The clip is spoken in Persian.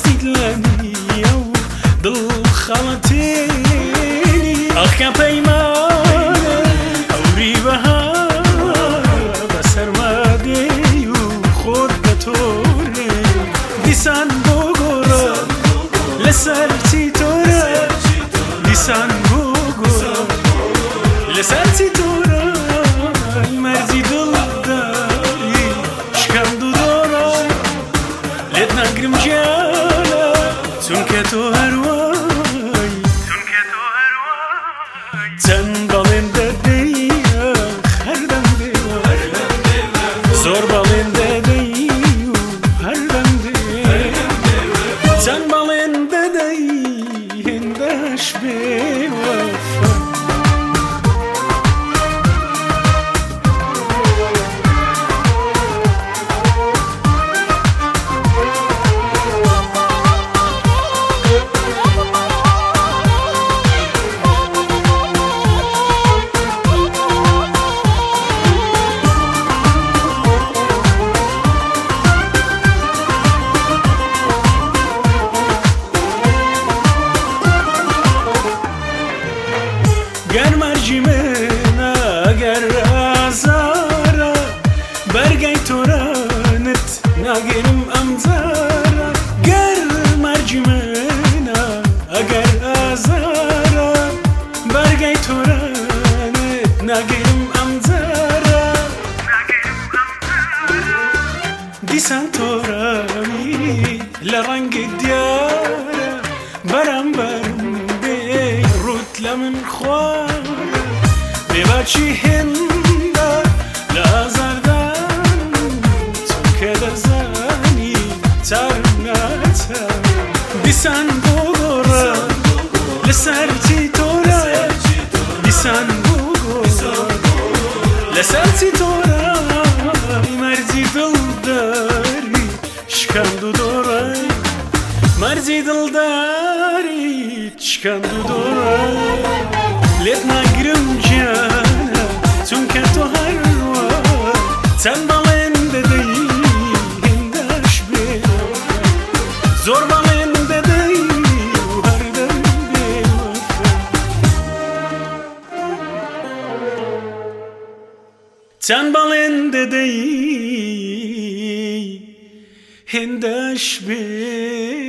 دلني ضل خلتيني أخيا بيمانة أوري بها بسر مادي وخود بطوري ديسان بوغورا لسالتي تورا ديسان بوغورا لسالتي تورا المرزي دل داري شكم دورا لتنا قرم جالا سنكتو هرواي Sen balında değil, herden değil. Zor balında değil, herden değil. Sen balında değil, hendaş bir vefa. Ger mercimena ger azara Bergay toranet nagerim amzara Ger mercimena ger azara Bergay toranet nagerim amzara Disan torami la rangi diyara Baram baram Beirut لمن خوار ببچی هنده لازردن تو که دزنی ترنتا بیسن بگورا لسرتی تورا بیسن بگورا لسرتی تورا مرزی دل داری شکندو دورای مرزی دل داری شکندو دورای لتنا قرم جانا تنكتو هروا تنبالين بدي هنداش بينا زور بالين بدي وهردن بيوفا تنبالين بدي هنداش بينا